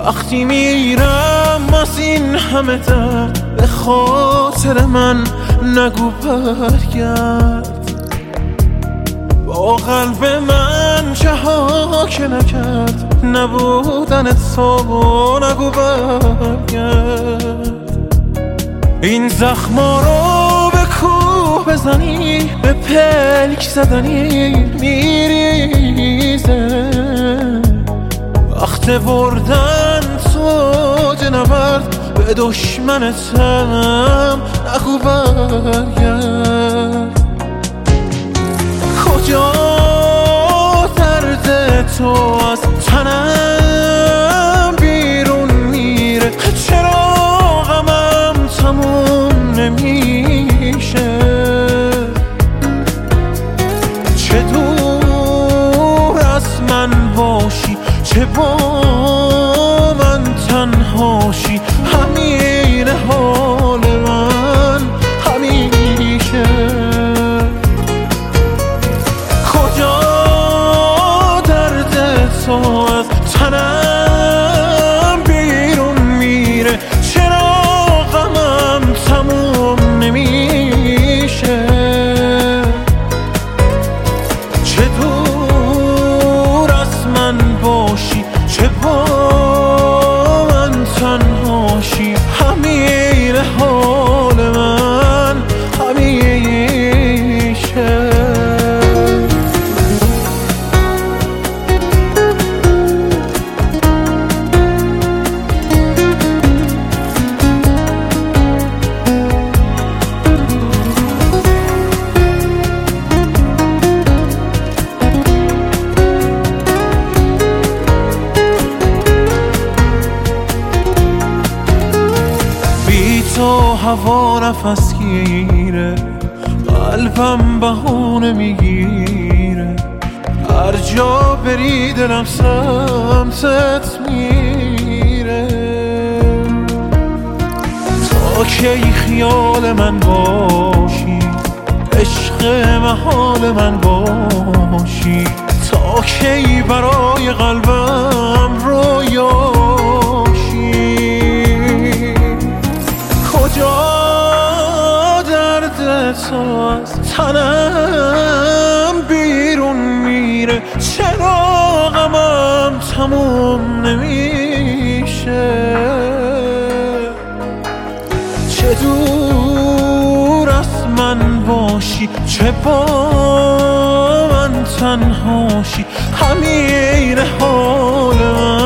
وقتی میرم از این همه درد به خاطر من نگو برگرد. با قلب من چه ها که نکرد نبودن تو نگو برگرد. این زخما رو به کوه بزنی به پلک زدنی میریزه. وقت بردن تو نبرد به دشمنتم نگو برگرد. کجا درد تو از تنم بیرون میره؟ چرا غمم تموم نمیشه؟ چه دور از من باشی چه با من تنهاشی، همین حال من همیشه. کجا درد تو از تنم بیرون میره؟ چرا غمم تموم نمیشه؟ چه دور از من باشی چه با من تنهاشی، همین حال من همیشه. تو هوا نفس گیره، قلبم بهونه میگیره. هر جا بری دلم سمتت میره. تا کی خیال من باشی، عشق محال من باشی؟ تا کی برای قلبم رویاشی؟ کجا درد تو از تنم بیرون میره؟ چرا غمم تموم نمیشه؟ چه دور از من باشی چه با من تنهاشی، همین حال من